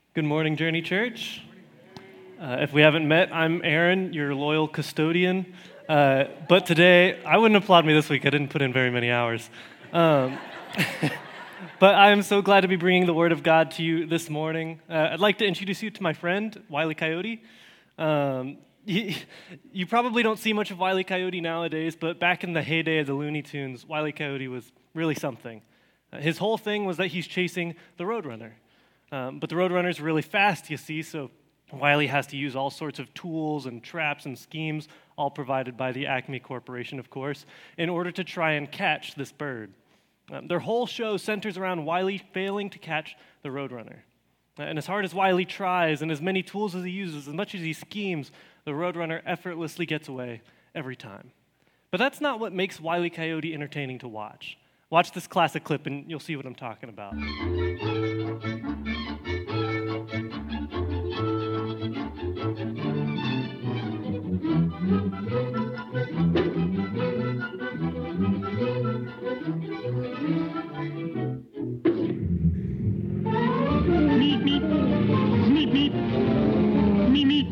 Good morning, Journey Church. If we haven't met, I'm Aaron, your loyal custodian. But today, I wouldn't applaud me this week. I didn't put in very many hours. But I am so glad to be bringing the Word of God to you this morning. I'd like to introduce you to my friend, Wile E. Coyote. You probably don't see much of Wile E. Coyote nowadays, but back in the heyday of the Looney Tunes, Wile E. Coyote was really something. His whole thing was that he's chasing the Roadrunner. But the Roadrunner's really fast, you see, so Wile E. has to use all sorts of tools and traps and schemes, all provided by the Acme Corporation, of course, in order to try and catch this bird. Their whole show centers around Wile E. failing to catch the Roadrunner. And as hard as Wile E. tries, and as many tools as he uses, as much as he schemes, the Roadrunner effortlessly gets away every time. But that's not what makes Wile E. Coyote entertaining to watch. Watch this classic clip and you'll see what I'm talking about. Meep, meep. Meep, meep. Meep, meep.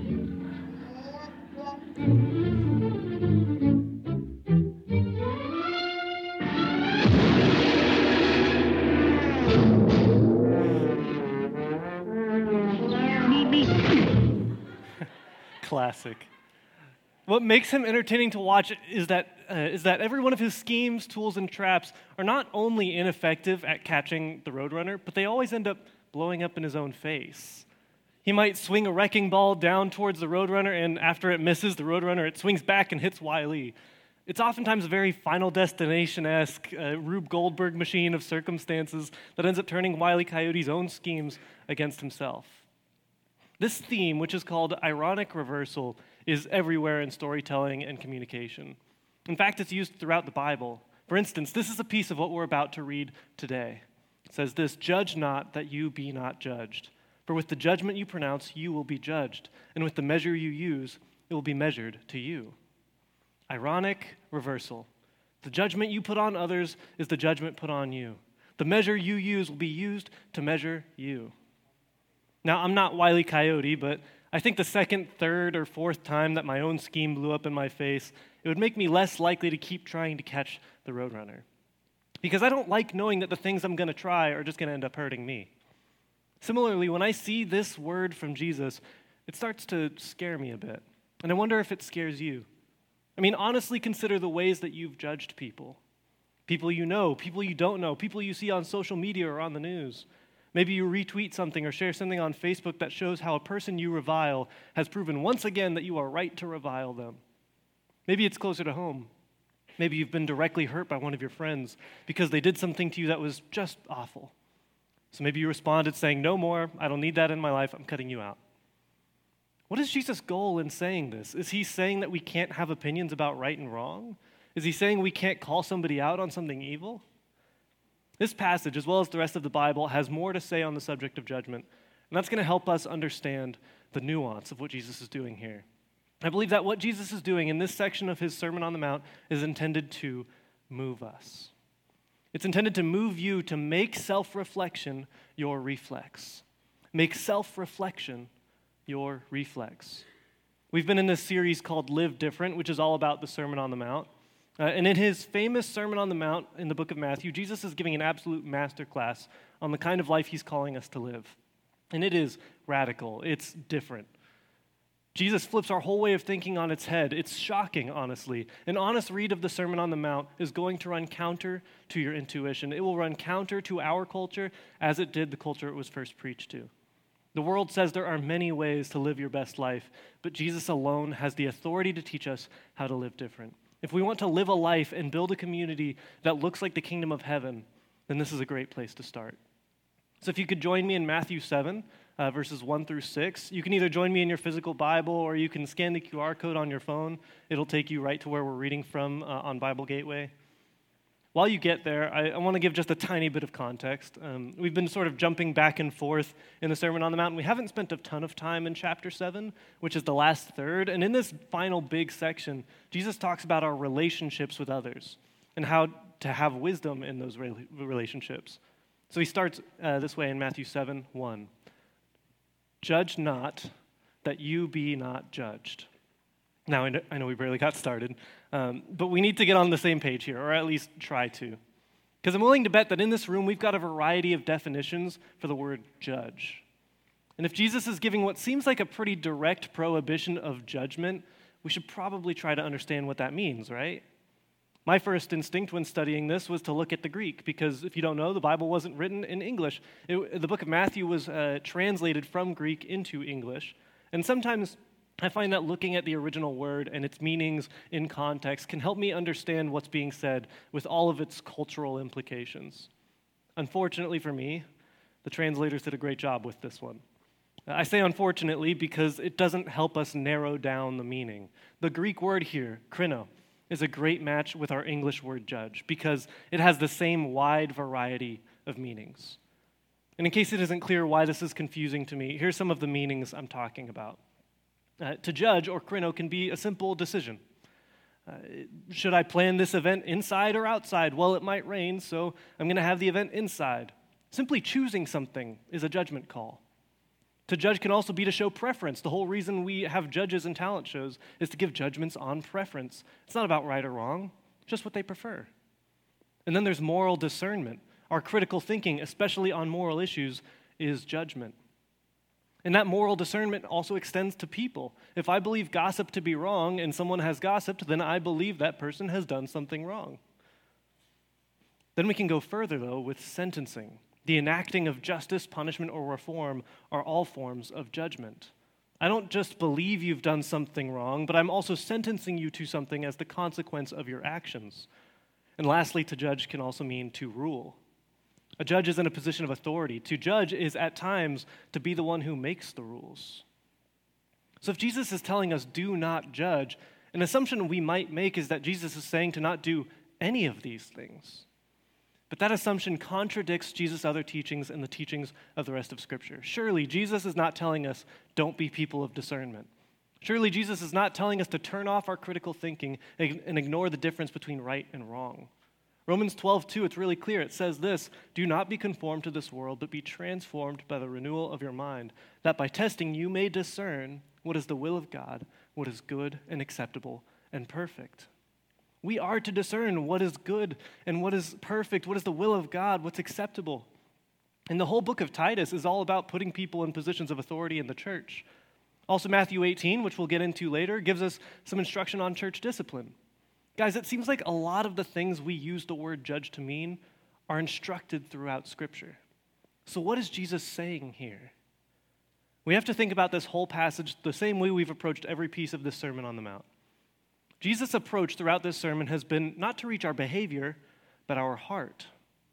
Meep, meep. Classic. What makes him entertaining to watch is that every one of his schemes, tools, and traps are not only ineffective at catching the Roadrunner, but they always end up blowing up in his own face. He might swing a wrecking ball down towards the Roadrunner, and after it misses the Roadrunner, it swings back and hits Wile E. It's oftentimes a very Final Destination-esque Rube Goldberg machine of circumstances that ends up turning Wile E. Coyote's own schemes against himself. This theme, which is called ironic reversal, is everywhere in storytelling and communication. In fact, it's used throughout the Bible. For instance, this is a piece of what we're about to read today. It says this, "Judge not that you be not judged. For with the judgment you pronounce, you will be judged. And with the measure you use, it will be measured to you." Ironic reversal. The judgment you put on others is the judgment put on you. The measure you use will be used to measure you. Now, I'm not Wile E. Coyote, but I think the second, third, or fourth time that my own scheme blew up in my face, it would make me less likely to keep trying to catch the Roadrunner. Because I don't like knowing that the things I'm going to try are just going to end up hurting me. Similarly, when I see this word from Jesus, it starts to scare me a bit. And I wonder if it scares you. I mean, honestly consider the ways that you've judged people. People you know, people you don't know, people you see on social media or on the news. Maybe you retweet something or share something on Facebook that shows how a person you revile has proven once again that you are right to revile them. Maybe it's closer to home. Maybe you've been directly hurt by one of your friends because they did something to you that was just awful. So maybe you responded saying, "No more, I don't need that in my life, I'm cutting you out." What is Jesus' goal in saying this? Is he saying that we can't have opinions about right and wrong? Is he saying we can't call somebody out on something evil? This passage, as well as the rest of the Bible, has more to say on the subject of judgment, and that's going to help us understand the nuance of what Jesus is doing here. I believe that what Jesus is doing in this section of his Sermon on the Mount is intended to move us. It's intended to move you to make self-reflection your reflex. Make self-reflection your reflex. We've been in this series called Live Different, which is all about the Sermon on the Mount. And in his famous Sermon on the Mount in the book of Matthew, Jesus is giving an absolute masterclass on the kind of life he's calling us to live. And it is radical. It's different. Jesus flips our whole way of thinking on its head. It's shocking, honestly. An honest read of the Sermon on the Mount is going to run counter to your intuition. It will run counter to our culture as it did the culture it was first preached to. The world says there are many ways to live your best life, but Jesus alone has the authority to teach us how to live different. If we want to live a life and build a community that looks like the kingdom of heaven, then this is a great place to start. So if you could join me in Matthew 7, verses 1 through 6. You can either join me in your physical Bible or you can scan the QR code on your phone. It'll take you right to where we're reading from on Bible Gateway. While you get there, I want to give just a tiny bit of context. We've been sort of jumping back and forth in the Sermon on the Mount. We haven't spent a ton of time in chapter 7, which is the last third. And in this final big section, Jesus talks about our relationships with others and how to have wisdom in those relationships. So he starts this way in Matthew 7:1. Judge not, that you be not judged. Now, I know we barely got started, but we need to get on the same page here, or at least try to. Because I'm willing to bet that in this room, we've got a variety of definitions for the word judge. And if Jesus is giving what seems like a pretty direct prohibition of judgment, we should probably try to understand what that means, right? My first instinct when studying this was to look at the Greek, because if you don't know, the Bible wasn't written in English. The book of Matthew was translated from Greek into English. And sometimes I find that looking at the original word and its meanings in context can help me understand what's being said with all of its cultural implications. Unfortunately for me, the translators did a great job with this one. I say unfortunately because it doesn't help us narrow down the meaning. The Greek word here, krino, is a great match with our English word judge because it has the same wide variety of meanings. And in case it isn't clear why this is confusing to me, here's some of the meanings I'm talking about. To judge, or krino, can be a simple decision. Should I plan this event inside or outside? Well, it might rain, so I'm going to have the event inside. Simply choosing something is a judgment call. To judge can also be to show preference. The whole reason we have judges and talent shows is to give judgments on preference. It's not about right or wrong, just what they prefer. And then there's moral discernment. Our critical thinking, especially on moral issues, is judgment. And that moral discernment also extends to people. If I believe gossip to be wrong and someone has gossiped, then I believe that person has done something wrong. Then we can go further, though, with sentencing. The enacting of justice, punishment, or reform are all forms of judgment. I don't just believe you've done something wrong, but I'm also sentencing you to something as the consequence of your actions. And lastly, to judge can also mean to rule. A judge is in a position of authority. To judge is at times to be the one who makes the rules. So if Jesus is telling us do not judge, an assumption we might make is that Jesus is saying to not do any of these things. But that assumption contradicts Jesus' other teachings and the teachings of the rest of Scripture. Surely Jesus is not telling us don't be people of discernment. Surely Jesus is not telling us to turn off our critical thinking and ignore the difference between right and wrong. Romans 12:2, it's really clear. It says this, do not be conformed to this world, but be transformed by the renewal of your mind, that by testing you may discern what is the will of God, what is good and acceptable and perfect. We are to discern what is good and what is perfect, what is the will of God, what's acceptable. And the whole book of Titus is all about putting people in positions of authority in the church. Also, Matthew 18, which we'll get into later, gives us some instruction on church discipline. Guys, it seems like a lot of the things we use the word judge to mean are instructed throughout Scripture. So what is Jesus saying here? We have to think about this whole passage the same way we've approached every piece of this Sermon on the Mount. Jesus' approach throughout this sermon has been not to reach our behavior, but our heart.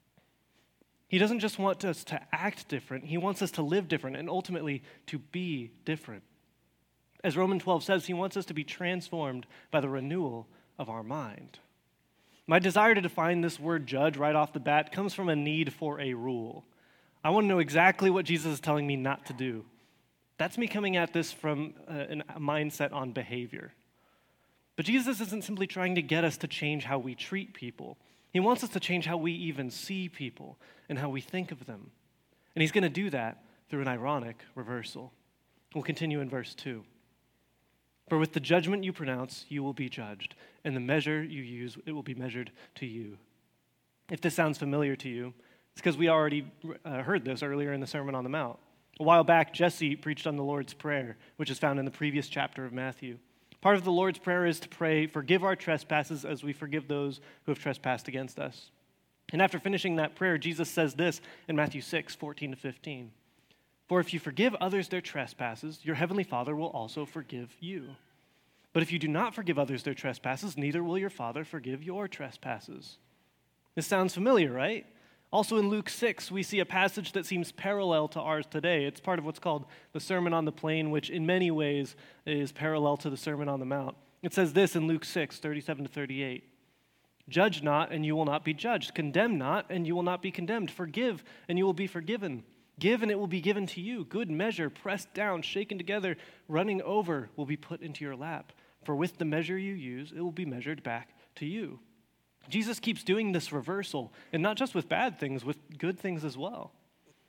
He doesn't just want us to act different, he wants us to live different and ultimately to be different. As Romans 12 says, he wants us to be transformed by the renewal of our mind. My desire to define this word judge right off the bat comes from a need for a rule. I want to know exactly what Jesus is telling me not to do. That's me coming at this from a mindset on behavior. But Jesus isn't simply trying to get us to change how we treat people. He wants us to change how we even see people and how we think of them. And he's going to do that through an ironic reversal. We'll continue in verse 2. For with the judgment you pronounce, you will be judged, and the measure you use, it will be measured to you. If this sounds familiar to you, it's because we already heard this earlier in the Sermon on the Mount. A while back, Jesse preached on the Lord's Prayer, which is found in the previous chapter of Matthew. Part of the Lord's Prayer is to pray, forgive our trespasses as we forgive those who have trespassed against us. And after finishing that prayer, Jesus says this in Matthew 6:14-15. For if you forgive others their trespasses, your heavenly Father will also forgive you. But if you do not forgive others their trespasses, neither will your Father forgive your trespasses. This sounds familiar, right? Also in Luke 6, we see a passage that seems parallel to ours today. It's part of what's called the Sermon on the Plain, which in many ways is parallel to the Sermon on the Mount. It says this in Luke 6:37-38. Judge not, and you will not be judged. Condemn not, and you will not be condemned. Forgive, and you will be forgiven. Give, and it will be given to you. Good measure, pressed down, shaken together, running over, will be put into your lap. For with the measure you use, it will be measured back to you. Jesus keeps doing this reversal, and not just with bad things, with good things as well.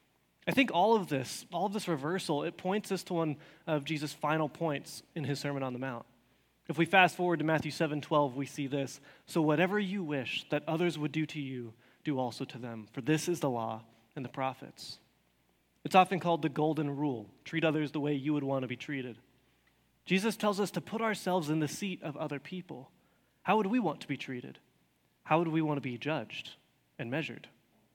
I think all of this reversal, it points us to one of Jesus' final points in his Sermon on the Mount. If we fast forward to Matthew 7:12, we see this. So whatever you wish that others would do to you, do also to them, for this is the law and the prophets. It's often called the golden rule. Treat others the way you would want to be treated. Jesus tells us to put ourselves in the seat of other people. How would we want to be treated? How would we want to be judged and measured?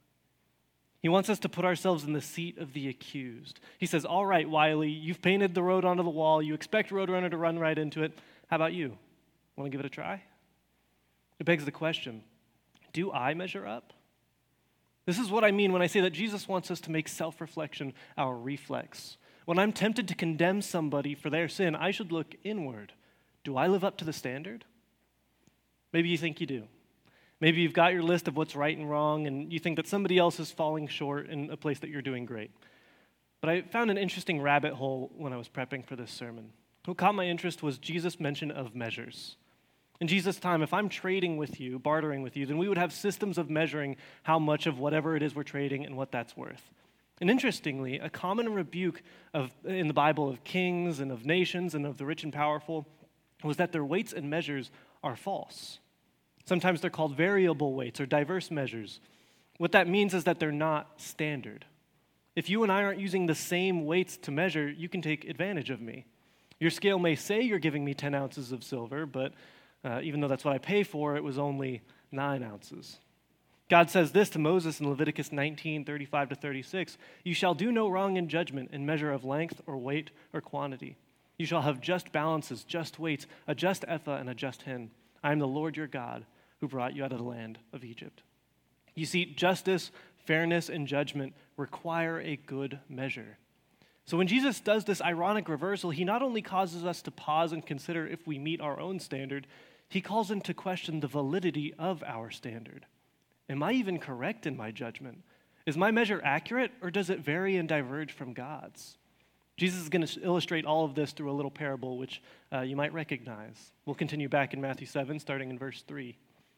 He wants us to put ourselves in the seat of the accused. He says, all right, Wiley, you've painted the road onto the wall. You expect Roadrunner to run right into it. How about you? Want to give it a try? It begs the question, do I measure up? This is what I mean when I say that Jesus wants us to make self-reflection our reflex. When I'm tempted to condemn somebody for their sin, I should look inward. Do I live up to the standard? Maybe you think you do. Maybe you've got your list of what's right and wrong, and you think that somebody else is falling short in a place that you're doing great. But I found an interesting rabbit hole when I was prepping for this sermon. What caught my interest was Jesus' mention of measures. In Jesus' time, if I'm trading with you, bartering with you, then we would have systems of measuring how much of whatever it is we're trading and what that's worth. And interestingly, a common rebuke in the Bible of kings and of nations and of the rich and powerful was that their weights and measures are false. Sometimes they're called variable weights or diverse measures. What that means is that they're not standard. If you and I aren't using the same weights to measure, you can take advantage of me. Your scale may say you're giving me 10 ounces of silver, but even though that's what I pay for, it was only 9 ounces. God says this to Moses in Leviticus 19:35-36, you shall do no wrong in judgment in measure of length or weight or quantity. You shall have just balances, just weights, a just ephah and a just hin. I am the Lord your God who brought you out of the land of Egypt. You see, justice, fairness, and judgment require a good measure. So when Jesus does this ironic reversal, he not only causes us to pause and consider if we meet our own standard, he calls into question the validity of our standard. Am I even correct in my judgment? Is my measure accurate, or does it vary and diverge from God's? Jesus is going to illustrate all of this through a little parable, which you might recognize. We'll continue back in Matthew 7, starting in verse 3.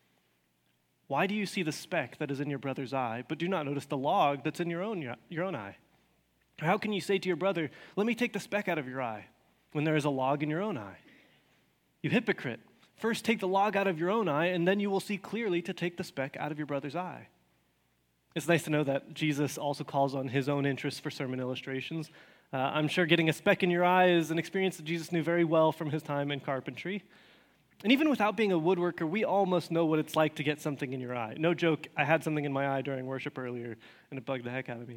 Why do you see the speck that is in your brother's eye, but do not notice the log that's in your own eye? Or how can you say to your brother, let me take the speck out of your eye, when there is a log in your own eye? You hypocrite, first take the log out of your own eye, and then you will see clearly to take the speck out of your brother's eye. It's nice to know that Jesus also calls on his own interests for sermon illustrations. I'm sure getting a speck in your eye is an experience that Jesus knew very well from his time in carpentry. And even without being a woodworker, we almost know what it's like to get something in your eye. No joke, I had something in my eye during worship earlier, and it bugged the heck out of me.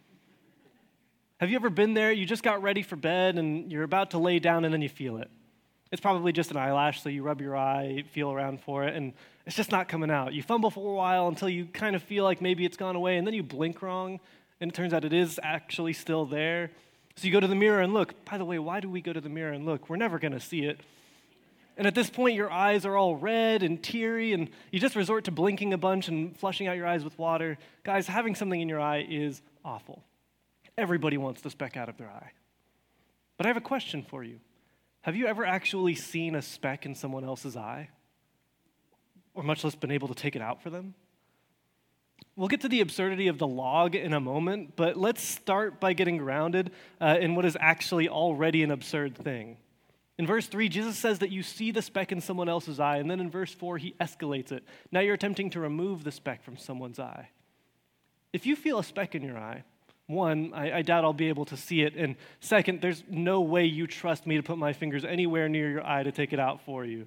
Have you ever been there? You just got ready for bed, and you're about to lay down, and then you feel it. It's probably just an eyelash, so you rub your eye, feel around for it, and it's just not coming out. You fumble for a while until you kind of feel like maybe it's gone away, and then you blink wrong, and it turns out it is actually still there. So you go to the mirror and look. By the way, why do we go to the mirror and look? We're never going to see it. And at this point, your eyes are all red and teary, and you just resort to blinking a bunch and flushing out your eyes with water. Guys, having something in your eye is awful. Everybody wants the speck out of their eye. But I have a question for you. Have you ever actually seen a speck in someone else's eye? Or much less been able to take it out for them? We'll get to the absurdity of the log in a moment, but let's start by getting grounded in what is actually already an absurd thing. In verse 3, Jesus says that you see the speck in someone else's eye, and then in verse 4, he escalates it. Now you're attempting to remove the speck from someone's eye. If you feel a speck in your eye, one, I doubt I'll be able to see it, and second, there's no way you trust me to put my fingers anywhere near your eye to take it out for you.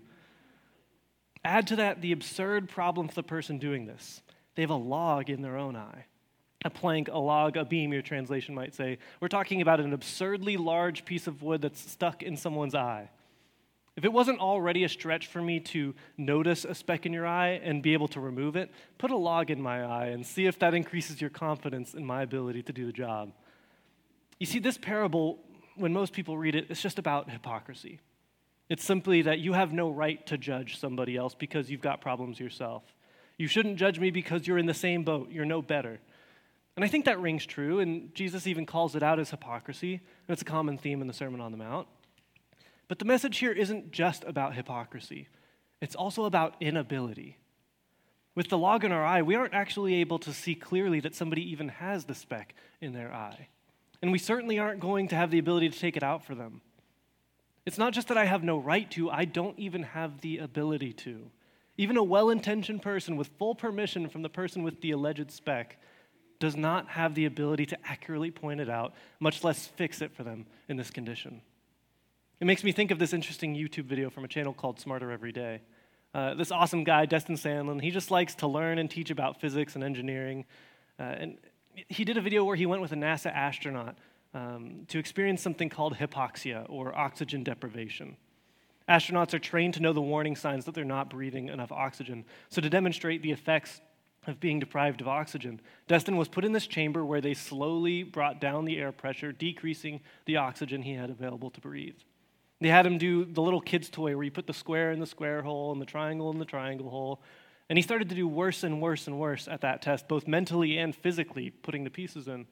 Add to that the absurd problem for the person doing this. They have a log in their own eye. A plank, a log, a beam, your translation might say. We're talking about an absurdly large piece of wood that's stuck in someone's eye. If it wasn't already a stretch for me to notice a speck in your eye and be able to remove it, put a log in my eye and see if that increases your confidence in my ability to do the job. You see, this parable, when most people read it, it's just about hypocrisy. It's simply that you have no right to judge somebody else because you've got problems yourself. You shouldn't judge me because you're in the same boat. You're no better. And I think that rings true, and Jesus even calls it out as hypocrisy, and it's a common theme in the Sermon on the Mount. But the message here isn't just about hypocrisy. It's also about inability. With the log in our eye, we aren't actually able to see clearly that somebody even has the speck in their eye. And we certainly aren't going to have the ability to take it out for them. It's not just that I have no right to, I don't even have the ability to. Even a well-intentioned person with full permission from the person with the alleged speck does not have the ability to accurately point it out, much less fix it for them in this condition. It makes me think of this interesting YouTube video from a channel called Smarter Every Day. This awesome guy, Destin Sandlin, he just likes to learn and teach about physics and engineering. And he did a video where he went with a NASA astronaut to experience something called hypoxia, or oxygen deprivation. Astronauts are trained to know the warning signs that they're not breathing enough oxygen. So to demonstrate the effects of being deprived of oxygen, Destin was put in this chamber where they slowly brought down the air pressure, decreasing the oxygen he had available to breathe. They had him do the little kid's toy where you put the square in the square hole and the triangle in the triangle hole. And he started to do worse and worse and worse at that test, both mentally and physically, putting the pieces in.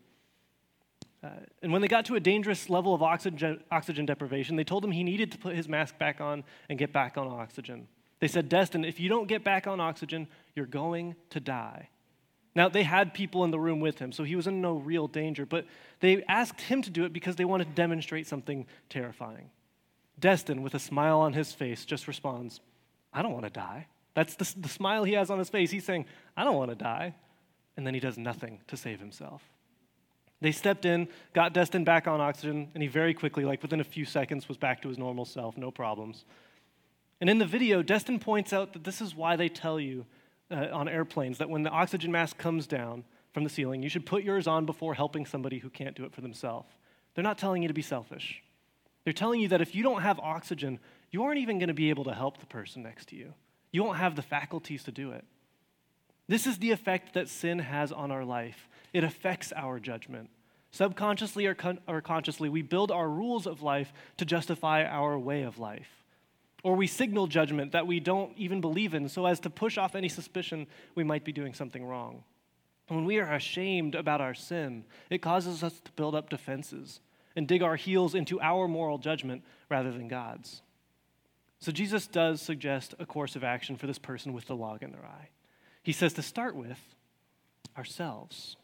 And when they got to a dangerous level of oxygen deprivation, they told him he needed to put his mask back on and get back on oxygen. They said, Destin, if you don't get back on oxygen, you're going to die. Now, they had people in the room with him, so he was in no real danger, but they asked him to do it because they wanted to demonstrate something terrifying. Destin, with a smile on his face, just responds, I don't want to die. That's the smile he has on his face. He's saying, I don't want to die. And then he does nothing to save himself. They stepped in, got Destin back on oxygen, and he very quickly, like within a few seconds, was back to his normal self, no problems. And in the video, Destin points out that this is why they tell you on airplanes that when the oxygen mask comes down from the ceiling, you should put yours on before helping somebody who can't do it for themselves. They're not telling you to be selfish. They're telling you that if you don't have oxygen, you aren't even going to be able to help the person next to you. You won't have the faculties to do it. This is the effect that sin has on our life. It affects our judgment. Subconsciously or consciously, we build our rules of life to justify our way of life. Or we signal judgment that we don't even believe in so as to push off any suspicion we might be doing something wrong. When we are ashamed about our sin, it causes us to build up defenses and dig our heels into our moral judgment rather than God's. So Jesus does suggest a course of action for this person with the log in their eye. He says to start with ourselves.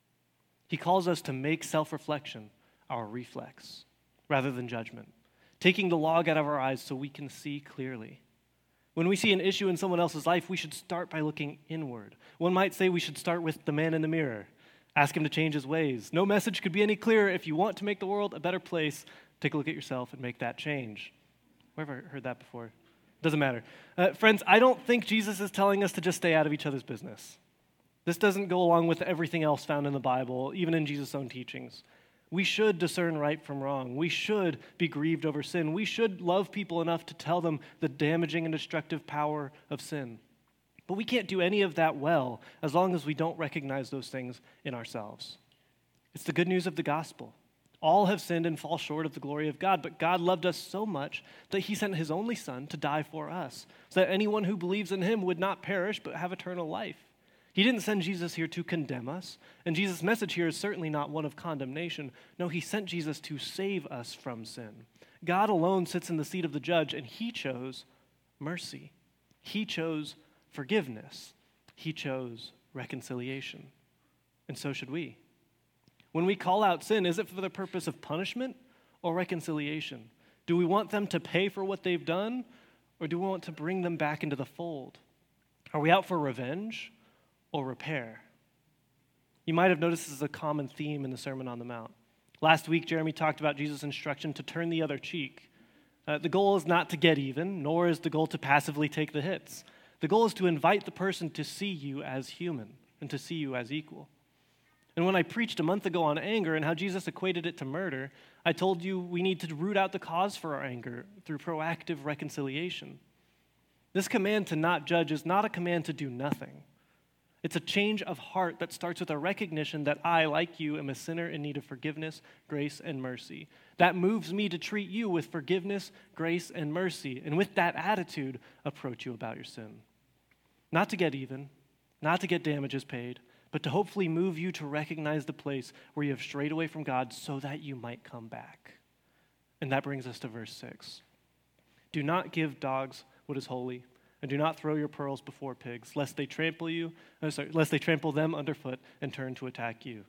He calls us to make self-reflection our reflex rather than judgment, taking the log out of our eyes so we can see clearly. When we see an issue in someone else's life, we should start by looking inward. One might say we should start with the man in the mirror. Ask him to change his ways. No message could be any clearer. If you want to make the world a better place, take a look at yourself and make that change. Where have I heard that before? Doesn't matter. Friends, I don't think Jesus is telling us to just stay out of each other's business. This doesn't go along with everything else found in the Bible, even in Jesus' own teachings. We should discern right from wrong. We should be grieved over sin. We should love people enough to tell them the damaging and destructive power of sin. But we can't do any of that well as long as we don't recognize those things in ourselves. It's the good news of the gospel. All have sinned and fall short of the glory of God, but God loved us so much that he sent his only Son to die for us, so that anyone who believes in him would not perish but have eternal life. He didn't send Jesus here to condemn us, and Jesus' message here is certainly not one of condemnation. No, he sent Jesus to save us from sin. God alone sits in the seat of the judge, and he chose mercy. He chose forgiveness. He chose reconciliation. And so should we. When we call out sin, is it for the purpose of punishment or reconciliation? Do we want them to pay for what they've done, or do we want to bring them back into the fold? Are we out for revenge or repair? You might have noticed this is a common theme in the Sermon on the Mount. Last week, Jeremy talked about Jesus' instruction to turn the other cheek. The goal is not to get even, nor is the goal to passively take the hits. The goal is to invite the person to see you as human and to see you as equal. And when I preached a month ago on anger and how Jesus equated it to murder, I told you we need to root out the cause for our anger through proactive reconciliation. This command to not judge is not a command to do nothing. It's a change of heart that starts with a recognition that I, like you, am a sinner in need of forgiveness, grace, and mercy. That moves me to treat you with forgiveness, grace, and mercy, and with that attitude, approach you about your sin. Not to get even, not to get damages paid, but to hopefully move you to recognize the place where you have strayed away from God so that you might come back. And that brings us to verse 6. Do not give dogs what is holy, and do not throw your pearls before pigs, lest they trample them underfoot and turn to attack you.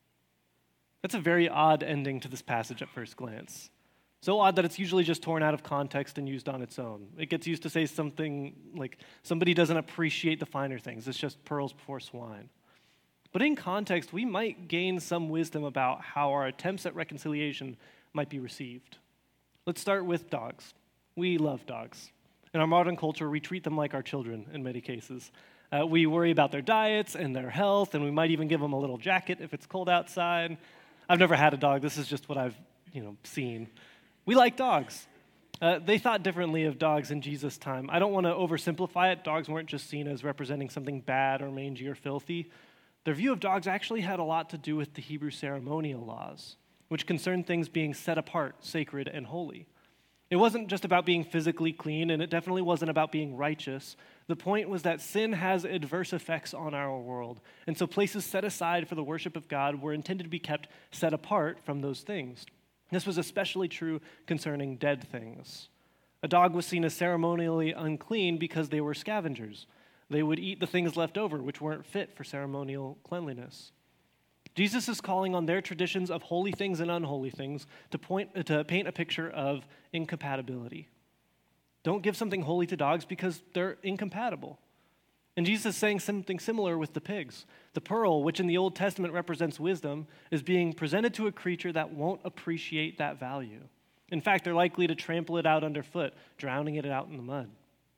That's a very odd ending to this passage at first glance. So odd that it's usually just torn out of context and used on its own. It gets used to say something like, somebody doesn't appreciate the finer things. It's just pearls before swine. But in context, we might gain some wisdom about how our attempts at reconciliation might be received. Let's start with dogs. We love dogs. In our modern culture, we treat them like our children in many cases. We worry about their diets and their health, and we might even give them a little jacket if it's cold outside. I've never had a dog. This is just what I've seen. We like dogs. They thought differently of dogs in Jesus' time. I don't want to oversimplify it. Dogs weren't just seen as representing something bad or mangy or filthy. Their view of dogs actually had a lot to do with the Hebrew ceremonial laws, which concerned things being set apart, sacred, and holy. It wasn't just about being physically clean, and it definitely wasn't about being righteous. The point was that sin has adverse effects on our world, and so places set aside for the worship of God were intended to be kept set apart from those things. This was especially true concerning dead things. A dog was seen as ceremonially unclean because they were scavengers. They would eat the things left over, which weren't fit for ceremonial cleanliness. Jesus is calling on their traditions of holy things and unholy things to paint a picture of incompatibility. Don't give something holy to dogs because they're incompatible. And Jesus is saying something similar with the pigs. The pearl, which in the Old Testament represents wisdom, is being presented to a creature that won't appreciate that value. In fact, they're likely to trample it out underfoot, drowning it out in the mud.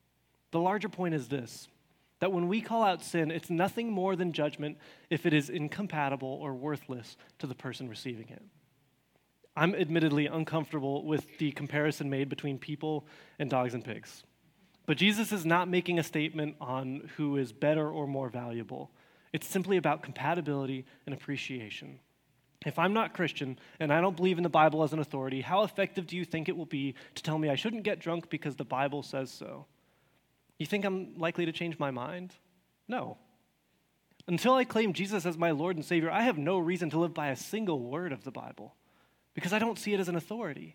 The larger point is this, that when we call out sin, it's nothing more than judgment if it is incompatible or worthless to the person receiving it. I'm admittedly uncomfortable with the comparison made between people and dogs and pigs. But Jesus is not making a statement on who is better or more valuable. It's simply about compatibility and appreciation. If I'm not Christian and I don't believe in the Bible as an authority, how effective do you think it will be to tell me I shouldn't get drunk because the Bible says so? You think I'm likely to change my mind? No. Until I claim Jesus as my Lord and Savior, I have no reason to live by a single word of the Bible because I don't see it as an authority.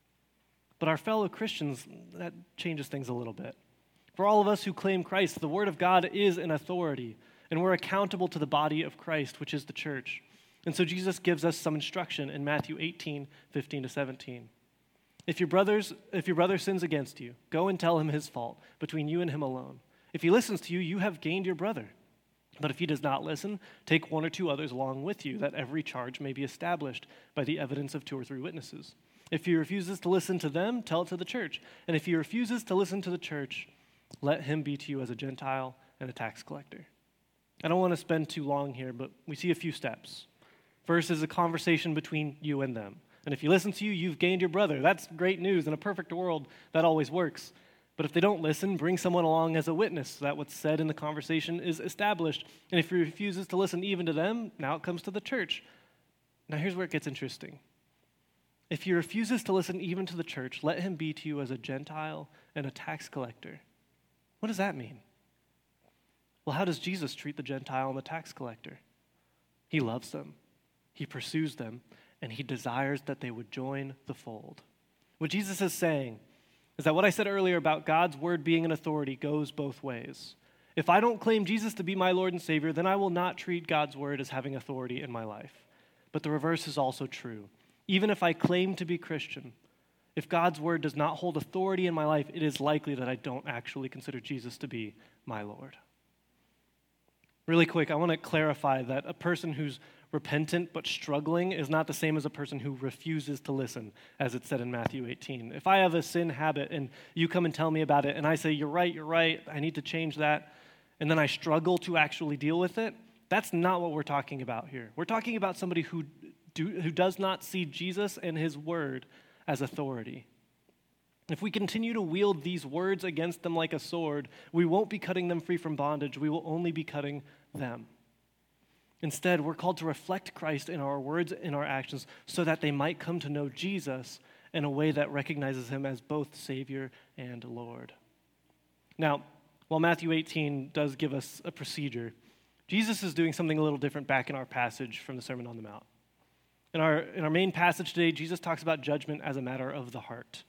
But our fellow Christians, that changes things a little bit. For all of us who claim Christ, the Word of God is an authority, and we're accountable to the body of Christ, which is the church. And so Jesus gives us some instruction in Matthew 18:15-17. If your brother sins against you, go and tell him his fault, between you and him alone. If he listens to you, you have gained your brother. But if he does not listen, take one or two others along with you, that every charge may be established by the evidence of 2 or 3 witnesses. If he refuses to listen to them, tell it to the church. And if he refuses to listen to the church, let him be to you as a Gentile and a tax collector. I don't want to spend too long here, but we see a few steps. First is a conversation between you and them. And if he listens to you, you've gained your brother. That's great news. In a perfect world, that always works. But if they don't listen, bring someone along as a witness so that what's said in the conversation is established. And if he refuses to listen even to them, now it comes to the church. Now here's where it gets interesting. If he refuses to listen even to the church, let him be to you as a Gentile and a tax collector. What does that mean? Well, how does Jesus treat the Gentile and the tax collector? He loves them, he pursues them, and he desires that they would join the fold. What Jesus is saying is that what I said earlier about God's word being an authority goes both ways. If I don't claim Jesus to be my Lord and Savior, then I will not treat God's word as having authority in my life. But the reverse is also true. Even if I claim to be Christian, if God's word does not hold authority in my life, it is likely that I don't actually consider Jesus to be my Lord. Really quick, I want to clarify that a person who's repentant but struggling is not the same as a person who refuses to listen, as it said in Matthew 18. If I have a sin habit and you come and tell me about it and I say, you're right, I need to change that, and then I struggle to actually deal with it, that's not what we're talking about here. We're talking about somebody who does not see Jesus and his word as authority. If we continue to wield these words against them like a sword, we won't be cutting them free from bondage. We will only be cutting them. Instead, we're called to reflect Christ in our words and our actions so that they might come to know Jesus in a way that recognizes him as both Savior and Lord. Now, while Matthew 18 does give us a procedure, Jesus is doing something a little different back in our passage from the Sermon on the Mount. In our main passage today, Jesus talks about judgment as a matter of the heart.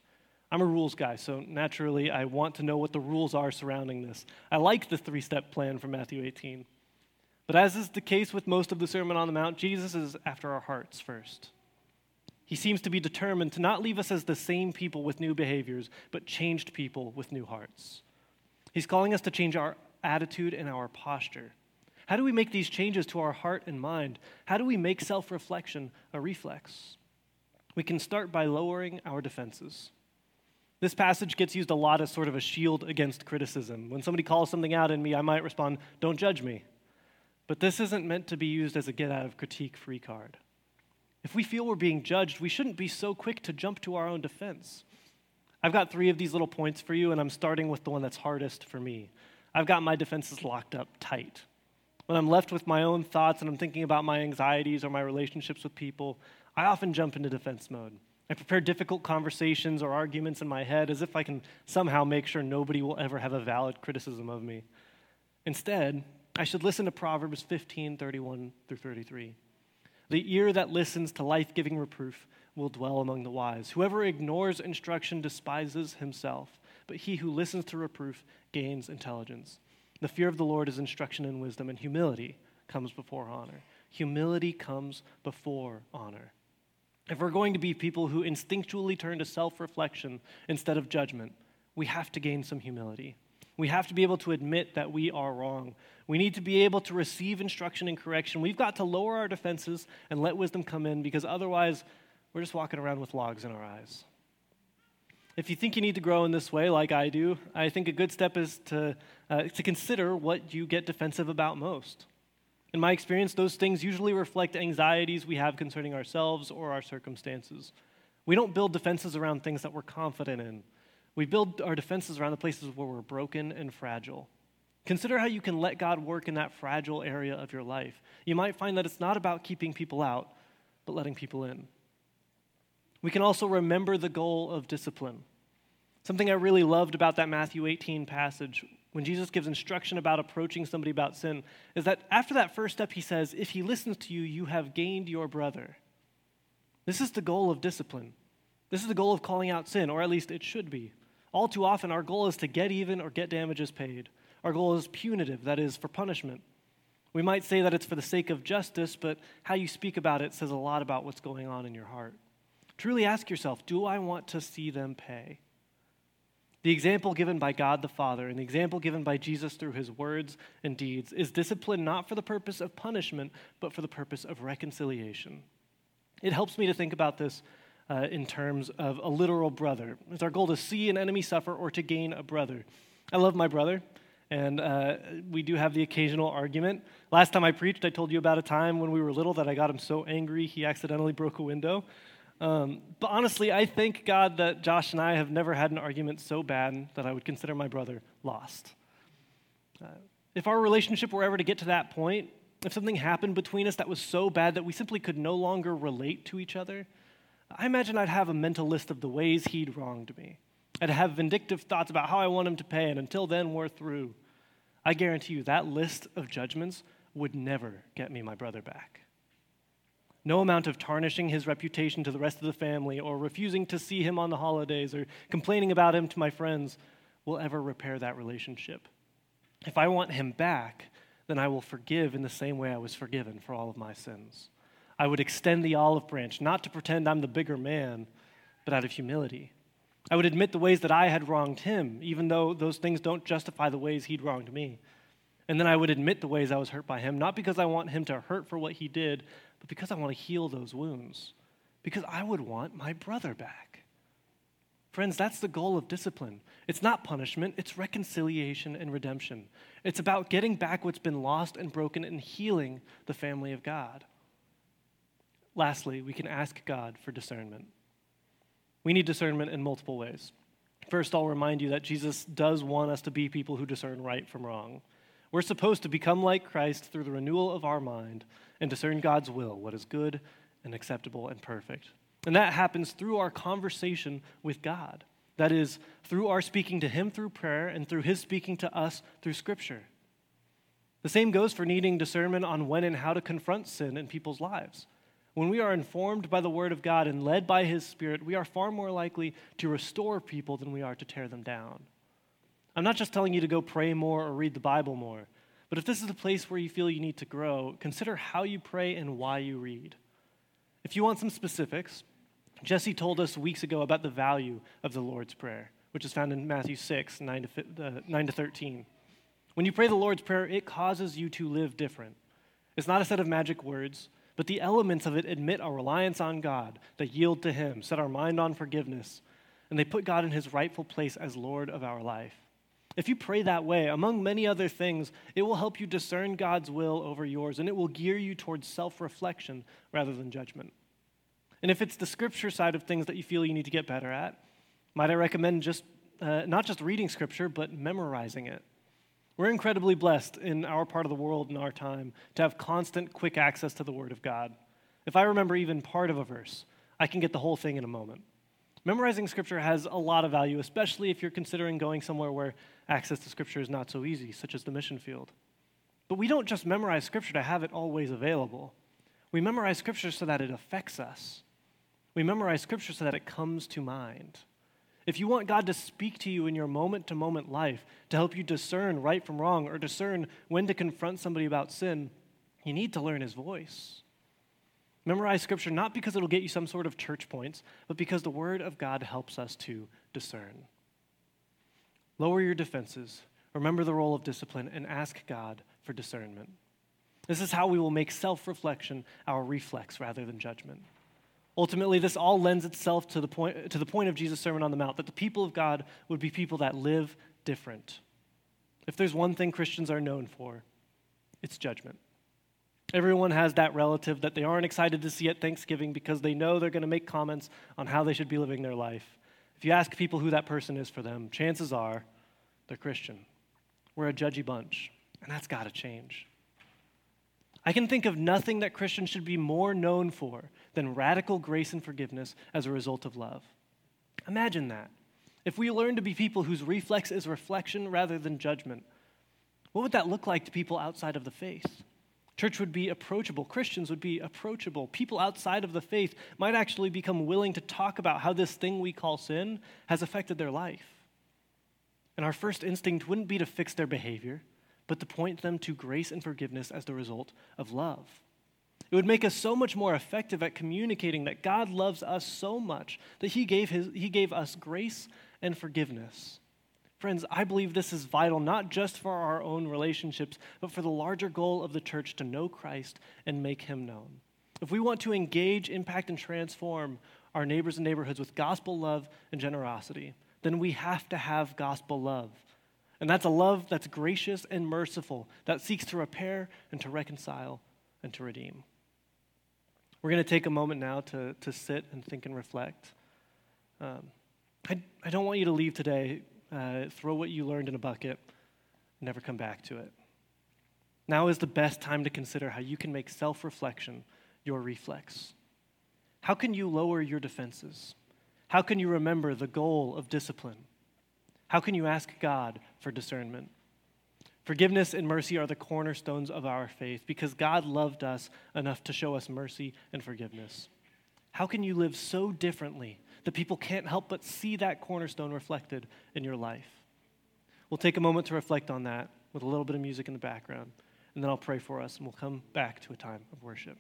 I'm a rules guy, so naturally I want to know what the rules are surrounding this. I like the 3-step plan from Matthew 18. But as is the case with most of the Sermon on the Mount, Jesus is after our hearts first. He seems to be determined to not leave us as the same people with new behaviors, but changed people with new hearts. He's calling us to change our attitude and our posture. How do we make these changes to our heart and mind? How do we make self-reflection a reflex? We can start by lowering our defenses. This passage gets used a lot as sort of a shield against criticism. When somebody calls something out in me, I might respond, "Don't judge me." But this isn't meant to be used as a get-out-of-critique-free card. If we feel we're being judged, we shouldn't be so quick to jump to our own defense. I've got 3 of these little points for you, and I'm starting with the one that's hardest for me. I've got my defenses locked up tight. When I'm left with my own thoughts and I'm thinking about my anxieties or my relationships with people, I often jump into defense mode. I prepare difficult conversations or arguments in my head as if I can somehow make sure nobody will ever have a valid criticism of me. Instead, I should listen to Proverbs 15:31 through 33. The ear that listens to life-giving reproof will dwell among the wise. Whoever ignores instruction despises himself, but he who listens to reproof gains intelligence. The fear of the Lord is instruction and wisdom, and humility comes before honor. Humility comes before honor. If we're going to be people who instinctually turn to self-reflection instead of judgment, we have to gain some humility. We have to be able to admit that we are wrong. We need to be able to receive instruction and correction. We've got to lower our defenses and let wisdom come in, because otherwise we're just walking around with logs in our eyes. If you think you need to grow in this way, like I do, I think a good step is to consider what you get defensive about most. In my experience, those things usually reflect anxieties we have concerning ourselves or our circumstances. We don't build defenses around things that we're confident in. We build our defenses around the places where we're broken and fragile. Consider how you can let God work in that fragile area of your life. You might find that it's not about keeping people out, but letting people in. We can also remember the goal of discipline. Something I really loved about that Matthew 18 passage, when Jesus gives instruction about approaching somebody about sin, is that after that first step, he says, if he listens to you, you have gained your brother. This is the goal of discipline. This is the goal of calling out sin, or at least it should be. All too often, our goal is to get even or get damages paid. Our goal is punitive, that is, for punishment. We might say that it's for the sake of justice, but how you speak about it says a lot about what's going on in your heart. Truly ask yourself, do I want to see them pay? The example given by God the Father and the example given by Jesus through his words and deeds is discipline not for the purpose of punishment, but for the purpose of reconciliation. It helps me to think about this in terms of a literal brother. It's our goal to see an enemy suffer or to gain a brother. I love my brother, and we do have the occasional argument. Last time I preached, I told you about a time when we were little that I got him so angry he accidentally broke a window. But honestly, I thank God that Josh and I have never had an argument so bad that I would consider my brother lost. If our relationship were ever to get to that point, if something happened between us that was so bad that we simply could no longer relate to each other, I imagine I'd have a mental list of the ways he'd wronged me. I'd have vindictive thoughts about how I want him to pay, and until then, we're through. I guarantee you that list of judgments would never get me my brother back. No amount of tarnishing his reputation to the rest of the family or refusing to see him on the holidays or complaining about him to my friends will ever repair that relationship. If I want him back, then I will forgive in the same way I was forgiven for all of my sins. I would extend the olive branch, not to pretend I'm the bigger man, but out of humility. I would admit the ways that I had wronged him, even though those things don't justify the ways he'd wronged me. And then I would admit the ways I was hurt by him, not because I want him to hurt for what he did, but because I want to heal those wounds. Because I would want my brother back. Friends, that's the goal of discipline. It's not punishment, it's reconciliation and redemption. It's about getting back what's been lost and broken and healing the family of God. Lastly, we can ask God for discernment. We need discernment in multiple ways. First, I'll remind you that Jesus does want us to be people who discern right from wrong. We're supposed to become like Christ through the renewal of our mind and discern God's will, what is good and acceptable and perfect. And that happens through our conversation with God. That is, through our speaking to him through prayer and through his speaking to us through Scripture. The same goes for needing discernment on when and how to confront sin in people's lives. When we are informed by the Word of God and led by His Spirit, we are far more likely to restore people than we are to tear them down. I'm not just telling you to go pray more or read the Bible more, but if this is a place where you feel you need to grow, consider how you pray and why you read. If you want some specifics, Jesse told us weeks ago about the value of the Lord's Prayer, which is found in Matthew 6, 9 to 13. When you pray the Lord's Prayer, it causes you to live different. It's not a set of magic words, but the elements of it admit our reliance on God, they yield to Him, set our mind on forgiveness, and they put God in His rightful place as Lord of our life. If you pray that way, among many other things, it will help you discern God's will over yours, and it will gear you towards self-reflection rather than judgment. And if it's the scripture side of things that you feel you need to get better at, might I recommend not just reading scripture, but memorizing it. We're incredibly blessed in our part of the world in our time to have constant, quick access to the Word of God. If I remember even part of a verse, I can get the whole thing in a moment. Memorizing Scripture has a lot of value, especially if you're considering going somewhere where access to Scripture is not so easy, such as the mission field. But we don't just memorize Scripture to have it always available. We memorize Scripture so that it affects us. We memorize Scripture so that it comes to mind. If you want God to speak to you in your moment-to-moment life, to help you discern right from wrong or discern when to confront somebody about sin, you need to learn His voice. Memorize Scripture not because it'll get you some sort of church points, but because the Word of God helps us to discern. Lower your defenses, remember the role of discipline, and ask God for discernment. This is how we will make self-reflection our reflex rather than judgment. Ultimately, this all lends itself to the point of Jesus' Sermon on the Mount, that the people of God would be people that live different. If there's one thing Christians are known for, it's judgment. Everyone has that relative that they aren't excited to see at Thanksgiving because they know they're going to make comments on how they should be living their life. If you ask people who that person is for them, chances are they're Christian. We're a judgy bunch, and that's got to change. I can think of nothing that Christians should be more known for than radical grace and forgiveness as a result of love. Imagine that. If we learn to be people whose reflex is reflection rather than judgment, what would that look like to people outside of the faith? Church would be approachable. Christians would be approachable. People outside of the faith might actually become willing to talk about how this thing we call sin has affected their life. And our first instinct wouldn't be to fix their behavior, but to point them to grace and forgiveness as the result of love. It would make us so much more effective at communicating that God loves us so much that He gave us grace and forgiveness. Friends, I believe this is vital not just for our own relationships, but for the larger goal of the church to know Christ and make Him known. If we want to engage, impact, and transform our neighbors and neighborhoods with gospel love and generosity, then we have to have gospel love. And that's a love that's gracious and merciful, that seeks to repair and to reconcile and to redeem. We're going to take a moment now to sit and think and reflect. I don't want you to leave today, throw what you learned in a bucket, and never come back to it. Now is the best time to consider how you can make self-reflection your reflex. How can you lower your defenses? How can you remember the goal of discipline? How can you ask God for discernment? Forgiveness and mercy are the cornerstones of our faith because God loved us enough to show us mercy and forgiveness. How can you live so differently that people can't help but see that cornerstone reflected in your life? We'll take a moment to reflect on that with a little bit of music in the background, and then I'll pray for us, and we'll come back to a time of worship.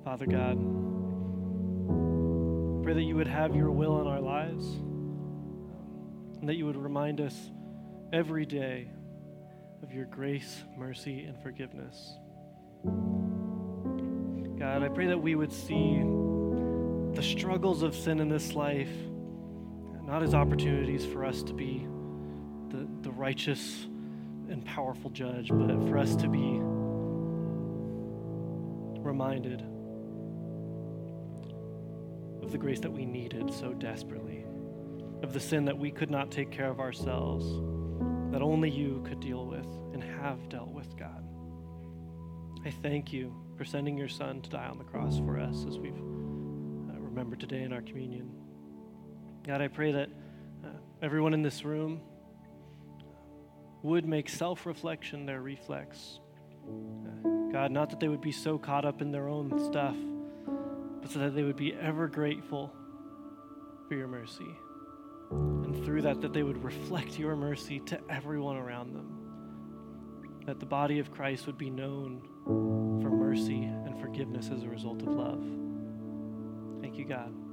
Father God, pray that you would have your will in our lives, and that you would remind us every day of your grace, mercy, and forgiveness. God, I pray that we would see the struggles of sin in this life not as opportunities for us to be the righteous and powerful judge, but for us to be reminded of the grace that we needed so desperately, of the sin that we could not take care of ourselves, that only you could deal with and have dealt with, God. I thank you for sending your Son to die on the cross for us, as we've remembered today in our communion. God, I pray that everyone in this room would make self-reflection their reflex. God, not that they would be so caught up in their own stuff, but so that they would be ever grateful for your mercy. And through that they would reflect your mercy to everyone around them. That the body of Christ would be known for mercy and forgiveness as a result of love. Thank you, God.